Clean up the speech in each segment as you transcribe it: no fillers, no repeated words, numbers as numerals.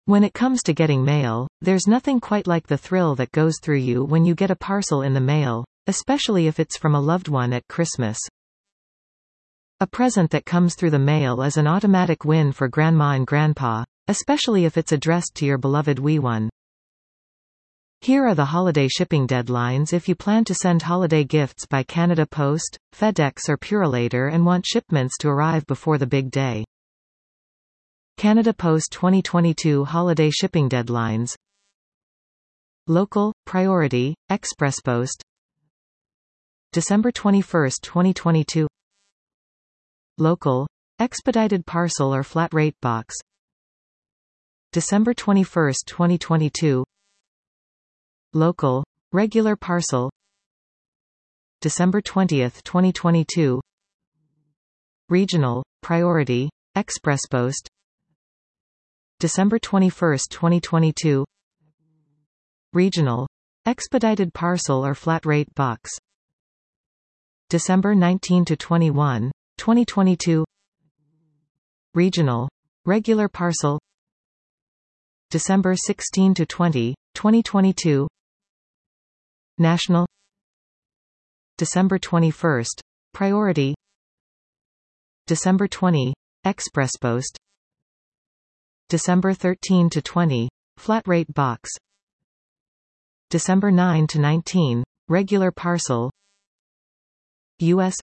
When it comes to getting mail, there's nothing quite like the thrill that goes through you when you get a parcel in the mail, especially if it's from a loved one at Christmas. A present that comes through the mail is an automatic win for Grandma and Grandpa, especially if it's addressed to your beloved wee one. Here are the holiday shipping deadlines if you plan to send holiday gifts by Canada Post, FedEx or Purolator and want shipments to arrive before the big day. Canada Post 2022 holiday shipping deadlines. Local, Priority, Express Post. December 21, 2022. Local, Expedited Parcel or Flat Rate Box. December 21, 2022. Local, Regular Parcel. December 20, 2022. Regional, Priority, Express Post. December 21, 2022. Regional, Expedited Parcel or Flat Rate Box. December 19 to 21, 2022. Regional, Regular Parcel. December 16 to 20, 2022. National. December 21, Priority. December 20, Express Post. December 13 to 20, Flat Rate Box. December 9 to 19, Regular Parcel. U.S.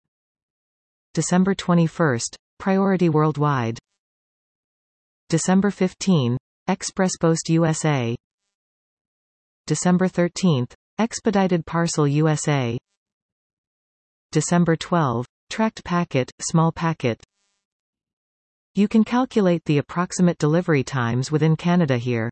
December 21, Priority Worldwide. December 15, Express Post USA. December 13, Expedited Parcel USA. December 12, Tracked Packet, Small Packet. You can calculate the approximate delivery times within Canada here.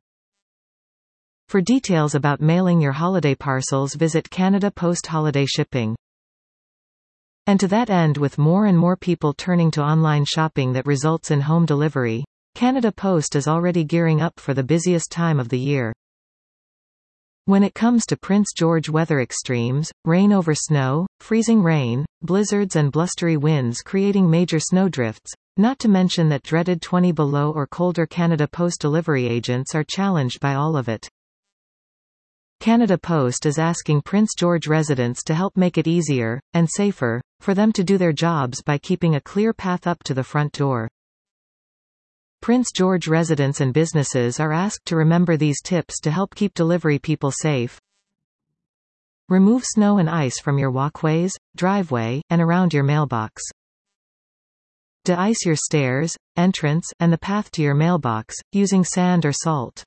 For details about mailing your holiday parcels, visit Canada Post Holiday Shipping. And to that end, with more and more people turning to online shopping that results in home delivery, Canada Post is already gearing up for the busiest time of the year. When it comes to Prince George weather extremes, rain over snow, freezing rain, blizzards and blustery winds creating major snowdrifts, not to mention that dreaded 20 below or colder, Canada Post delivery agents are challenged by all of it. Canada Post is asking Prince George residents to help make it easier, and safer, for them to do their jobs by keeping a clear path up to the front door. Prince George residents and businesses are asked to remember these tips to help keep delivery people safe. Remove snow and ice from your walkways, driveway, and around your mailbox. De-ice your stairs, entrance, and the path to your mailbox, using sand or salt.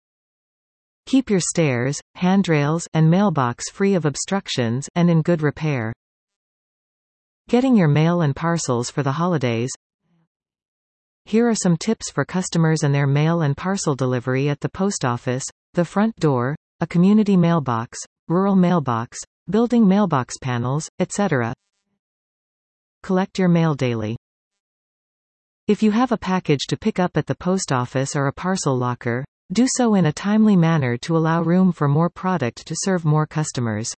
Keep your stairs, handrails, and mailbox free of obstructions, and in good repair. Getting your mail and parcels for the holidays. Here are some tips for customers and their mail and parcel delivery at the post office, the front door, a community mailbox, rural mailbox, building mailbox panels, etc. Collect your mail daily. If you have a package to pick up at the post office or a parcel locker, do so in a timely manner to allow room for more product to serve more customers.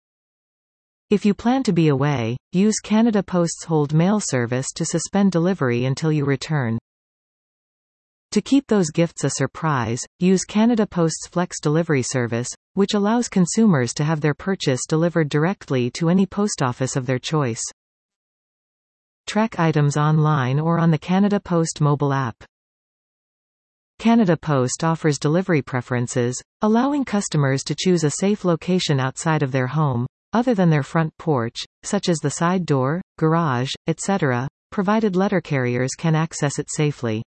If you plan to be away, use Canada Post's Hold Mail service to suspend delivery until you return. To keep those gifts a surprise, use Canada Post's Flex Delivery service, which allows consumers to have their purchase delivered directly to any post office of their choice. Track items online or on the Canada Post mobile app. Canada Post offers delivery preferences, allowing customers to choose a safe location outside of their home, other than their front porch, such as the side door, garage, etc., provided letter carriers can access it safely.